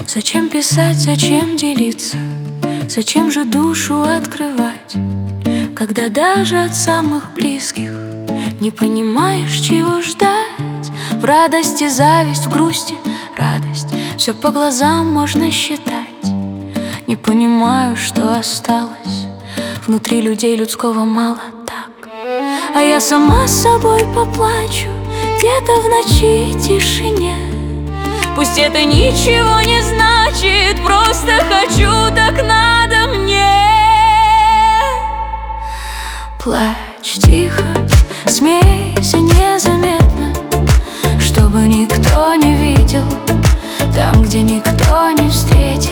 Зачем писать, зачем делиться? Зачем же душу открывать, когда даже от самых близких не понимаешь, чего ждать? В радости зависть, в грусти радость, все по глазам можно считать. Не понимаю, что осталось внутри людей, людского мало так. А я сама с собой поплачу где-то в ночи тишине. Пусть это ничего не значит, просто хочу, так надо мне. Плачь тихо, смейся незаметно, чтобы никто не видел, там, где никто не встретит.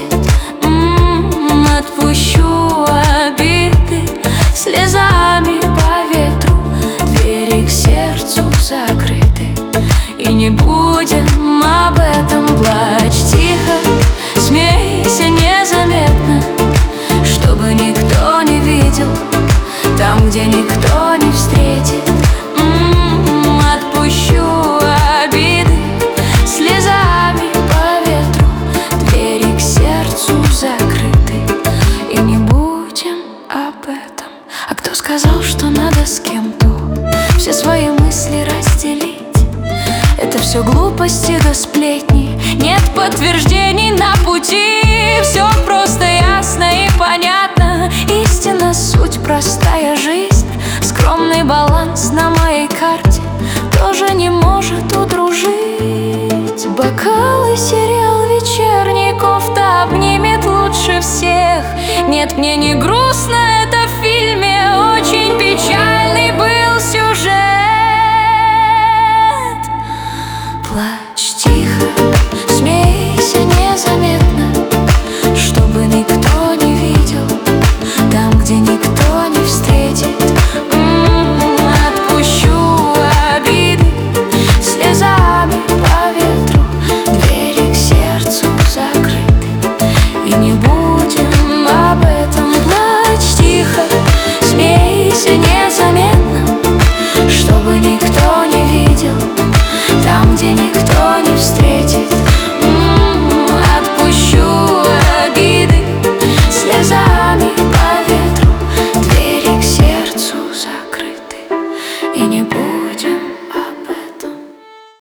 Отпущу обиды слезами по ветру, двери к сердцу закрыты, и не будем об этом. Плачь тихо, смейся незаметно, чтобы никто не видел, там, где никто не встретит. Отпущу обиды слезами по ветру, двери к сердцу закрыты, и не будем об этом. А кто сказал, что надо с кем-то все свои мысли разделить? Это все глупости да сплетни, нет подтверждений на пути. Все просто ясно и понятно, истина, суть, простая жизнь. Скромный баланс на моей карте тоже не может удружить. Бокалы, сериал вечерний, кофта обнимет лучше всех. Нет, мне не грустно, это в фильме очень печальный был.